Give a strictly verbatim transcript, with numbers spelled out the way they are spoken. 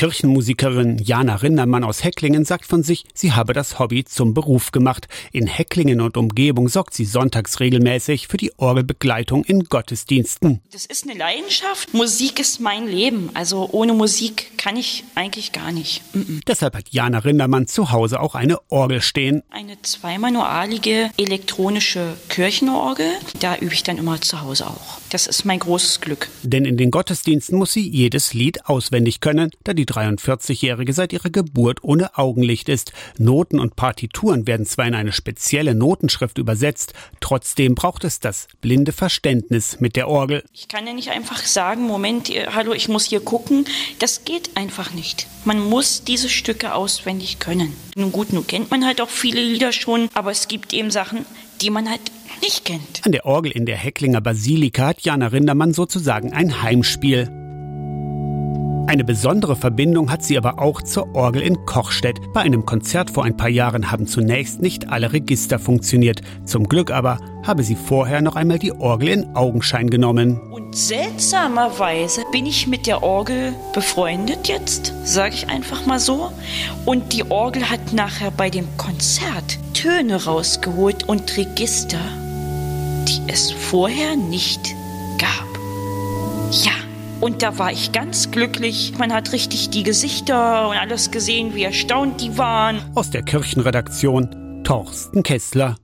Kirchenmusikerin Jana Rindermann aus Hecklingen sagt von sich, sie habe das Hobby zum Beruf gemacht. In Hecklingen und Umgebung sorgt sie sonntags regelmäßig für die Orgelbegleitung in Gottesdiensten. Das ist eine Leidenschaft. Musik ist mein Leben. Also ohne Musik kann ich eigentlich gar nicht. Mm-mm. Deshalb hat Jana Rindermann zu Hause auch eine Orgel stehen. Eine zweimanualige elektronische Kirchenorgel. Da übe ich dann immer zu Hause auch. Das ist mein großes Glück. Denn in den Gottesdiensten muss sie jedes Lied auswendig können, da die dreiundvierzigjährige seit ihrer Geburt ohne Augenlicht ist. Noten und Partituren werden zwar in eine spezielle Notenschrift übersetzt, trotzdem braucht es das blinde Verständnis mit der Orgel. Ich kann ja nicht einfach sagen, Moment, hallo, ich muss hier gucken. Das geht einfach nicht. Man muss diese Stücke auswendig können. Nun gut, nun kennt man halt auch viele Lieder schon, aber es gibt eben Sachen, die man halt nicht kennt. An der Orgel in der Hecklinger Basilika hat Jana Rindermann sozusagen ein Heimspiel. Eine besondere Verbindung hat sie aber auch zur Orgel in Kochstedt. Bei einem Konzert vor ein paar Jahren haben zunächst nicht alle Register funktioniert. Zum Glück aber habe sie vorher noch einmal die Orgel in Augenschein genommen. Und seltsamerweise bin ich mit der Orgel befreundet jetzt, sage ich einfach mal so. Und die Orgel hat nachher bei dem Konzert Töne rausgeholt und Register, die es vorher nicht gab. Ja. Und da war ich ganz glücklich. Man hat richtig die Gesichter und alles gesehen, wie erstaunt die waren. Aus der Kirchenredaktion Torsten Kessler.